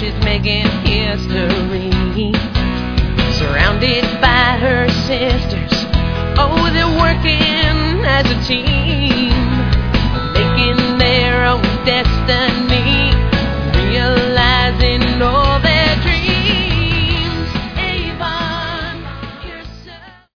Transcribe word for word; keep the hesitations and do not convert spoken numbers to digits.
she's making history. Surrounded by her sisters, oh, they're working as a team.